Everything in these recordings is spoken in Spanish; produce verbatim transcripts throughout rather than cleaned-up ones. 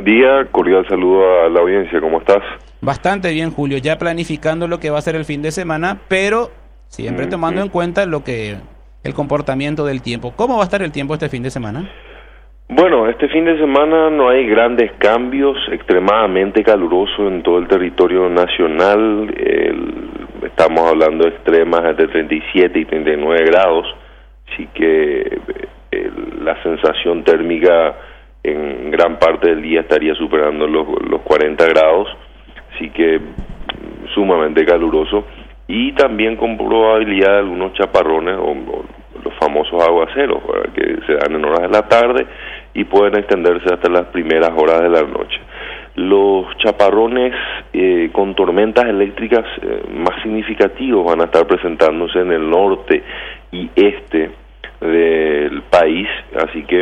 día, cordial saludo a la audiencia, ¿cómo estás? Bastante bien, Julio, ya planificando lo que va a ser el fin de semana, pero siempre mm-hmm. tomando en cuenta lo que el comportamiento del tiempo. ¿Cómo va a estar el tiempo este fin de semana? Bueno, este fin de semana no hay grandes cambios, extremadamente caluroso en todo el territorio nacional, el, estamos hablando de extremas de treinta y siete y treinta y nueve grados, así que el, la sensación térmica en gran parte del día estaría superando los, los cuarenta grados, así que sumamente caluroso, y también con probabilidad de algunos chaparrones o, o los famosos aguaceros, ¿verdad?, que se dan en horas de la tarde y pueden extenderse hasta las primeras horas de la noche. Los chaparrones eh, con tormentas eléctricas eh, más significativos van a estar presentándose en el norte y este del país, así que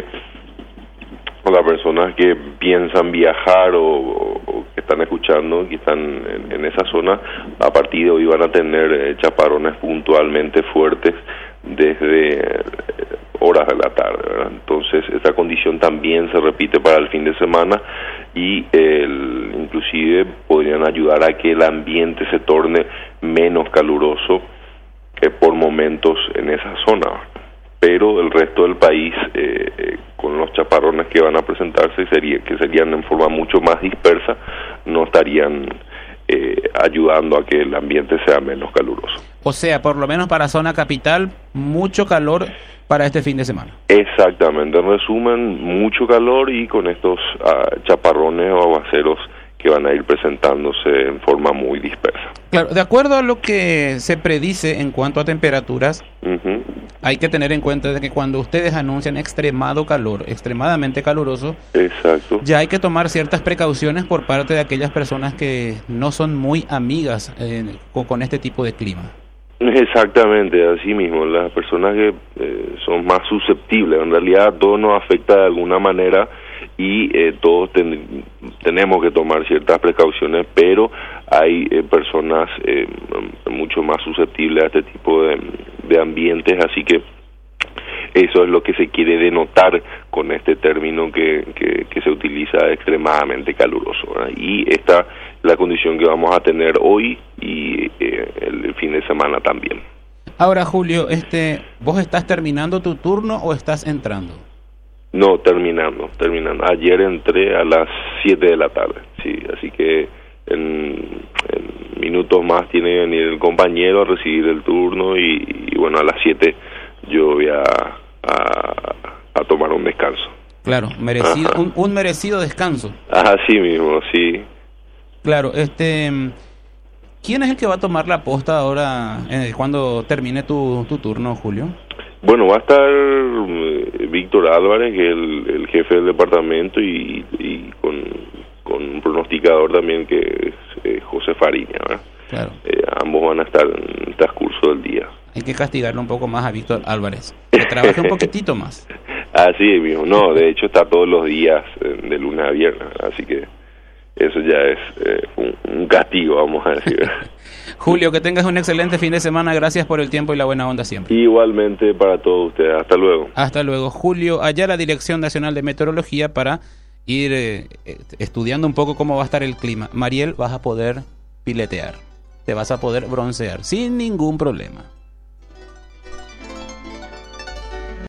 las personas que piensan viajar o, o, o que están escuchando, que están en, en esa zona, a partir de hoy van a tener eh, chaparrones puntualmente fuertes desde eh, horas de la tarde, ¿verdad? Entonces esta condición también se repite para el fin de semana y el, inclusive podrían ayudar a que el ambiente se torne menos caluroso que por momentos en esa zona, pero el resto del país eh, eh, con los chaparrones que van a presentarse sería que serían en forma mucho más dispersa, no estarían eh, ayudando a que el ambiente sea menos caluroso. O sea, por lo menos para zona capital, mucho calor para este fin de semana. Exactamente, en resumen, mucho calor y con estos uh, chaparrones o aguaceros que van a ir presentándose en forma muy dispersa. Claro, de acuerdo a lo que se predice en cuanto a temperaturas, uh-huh. hay que tener en cuenta de que cuando ustedes anuncian extremado calor, extremadamente caluroso, exacto, ya hay que tomar ciertas precauciones por parte de aquellas personas que no son muy amigas eh, con, con este tipo de clima. Exactamente, así mismo, las personas que eh, son más susceptibles, en realidad todo nos afecta de alguna manera y eh, todos ten, tenemos que tomar ciertas precauciones, pero hay eh, personas eh, mucho más susceptibles a este tipo de, de ambientes, así que eso es lo que se quiere denotar con este término que, que, que se utiliza, extremadamente caluroso, ¿verdad? Y esta es la condición que vamos a tener hoy y eh, el, el fin de semana también. Ahora, Julio, este, ¿vos estás terminando tu turno o estás entrando? No, terminando, terminando. Ayer entré a las siete de la tarde, sí, así que en, en minutos más tiene que venir el compañero a recibir el turno y, y bueno, a las siete yo voy a, a, a tomar un descanso. Claro, merecido, un, un merecido descanso. Así mismo, sí. Claro, este, ¿quién es el que va a tomar la posta ahora eh, cuando termine tu, tu turno, Julio? Bueno, va a estar eh, Víctor Álvarez, que es el, el jefe del departamento, y, y con, con un pronosticador también que es eh, José Fariña, ¿verdad? Claro. Eh, ambos van a estar en el transcurso del día. Hay que castigarle un poco más a Víctor Álvarez, que trabaje un poquitito más. Así mismo, no, de hecho está todos los días eh, de lunes a viernes, así que eso ya es eh, un, un castigo, vamos a decir. Julio, que tengas un excelente fin de semana, gracias por el tiempo y la buena onda siempre. Igualmente para todos ustedes, hasta luego. Hasta luego, Julio, allá la Dirección Nacional de Meteorología para ir eh, estudiando un poco cómo va a estar el clima. Mariel, vas a poder piletear, te vas a poder broncear sin ningún problema.